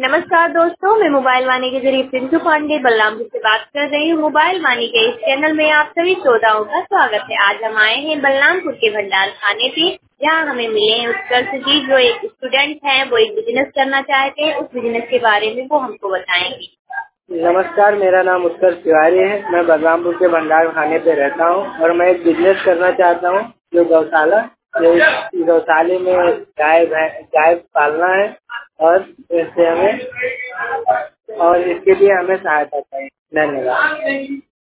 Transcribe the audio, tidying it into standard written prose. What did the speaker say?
नमस्कार दोस्तों, मैं मोबाइल वाणी के जरिए पिंटू पांडे बलरामपुर से बात कर रही हूँ। मोबाइल वाणी के इस चैनल में आप सभी श्रोताओं का स्वागत है। आज हम आए हैं बलरामपुर के भंडार खाने पे, जहाँ हमें मिले हैं उत्कर्ष जी, जो एक स्टूडेंट हैं। वो एक बिजनेस करना चाहते हैं, उस बिजनेस के बारे में वो हमको बताएंगे। नमस्कार, मेरा नाम उत्कर्ष तिवारी है। मैं बलरामपुर के भंडार खाने पे रहता हूँ और मैं एक बिजनेस करना चाहता हूँ जो गौशाला। इस गौशाले में गाय पालना है और इससे हमें और इसके लिए हमें सहायता चाहिए। धन्यवाद।